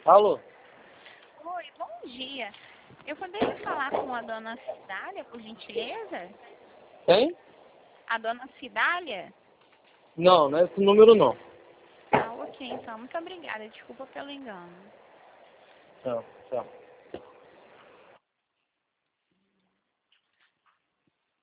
Alô? Oi, bom dia. Eu poderia falar com a dona Cidália, por gentileza? Tem? A dona Cidália? Não, não é esse número não. Ah, ok, então. Muito obrigada. Desculpa pelo engano. Tchau, tchau.